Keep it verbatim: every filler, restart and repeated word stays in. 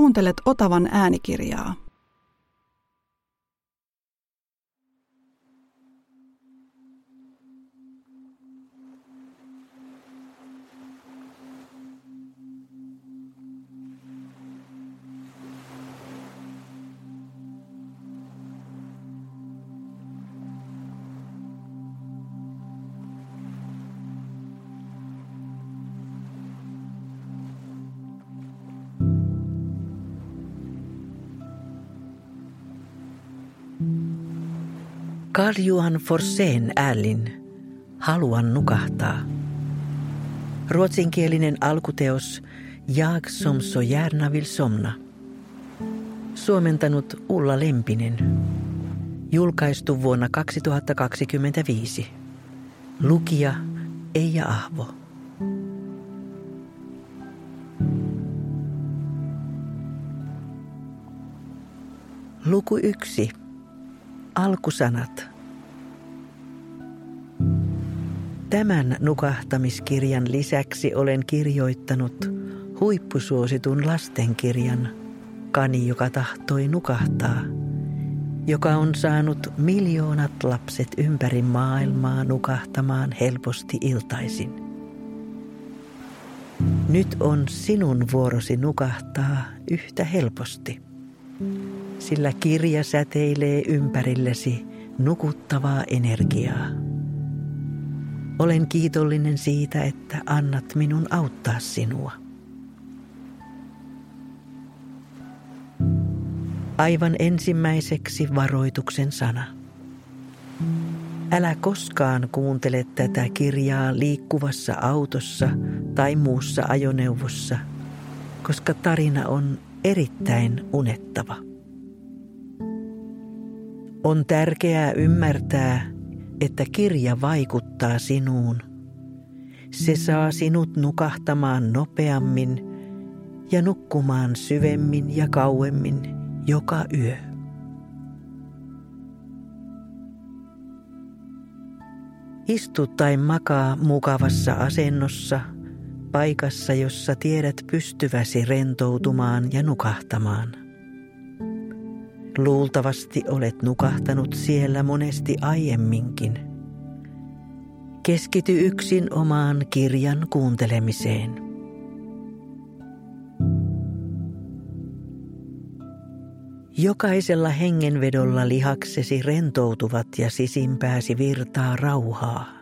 Kuuntelet Otavan äänikirjaa. Carl-Johan Forsén Ällin Haluan nukahtaa. Ruotsinkielinen alkuteos Jag som så gärna vill somna. Suomentanut Ulla Lempinen. Julkaistu vuonna kaksituhattakaksikymmentäviisi. Lukija Eija Ahvo. Luku yksi. Alkusanat. Tämän nukahtamiskirjan lisäksi olen kirjoittanut huippusuositun lastenkirjan Kani, joka tahtoi nukahtaa, joka on saanut miljoonat lapset ympäri maailmaa nukahtamaan helposti iltaisin. Nyt on sinun vuorosi nukahtaa yhtä helposti, sillä kirja säteilee ympärillesi nukuttavaa energiaa. Olen kiitollinen siitä, että annat minun auttaa sinua. Aivan ensimmäiseksi varoituksen sana. Älä koskaan kuuntele tätä kirjaa liikkuvassa autossa tai muussa ajoneuvossa, koska tarina on erittäin unettava. On tärkeää ymmärtää, että kirja vaikuttaa sinuun. Se saa sinut nukahtamaan nopeammin ja nukkumaan syvemmin ja kauemmin joka yö. Istu tai makaa mukavassa asennossa, paikassa, jossa tiedät pystyväsi rentoutumaan ja nukahtamaan. Luultavasti olet nukahtanut siellä monesti aiemminkin. Keskity yksin omaan kirjan kuuntelemiseen. Jokaisella hengenvedolla lihaksesi rentoutuvat ja sisimpääsi virtaa rauhaa.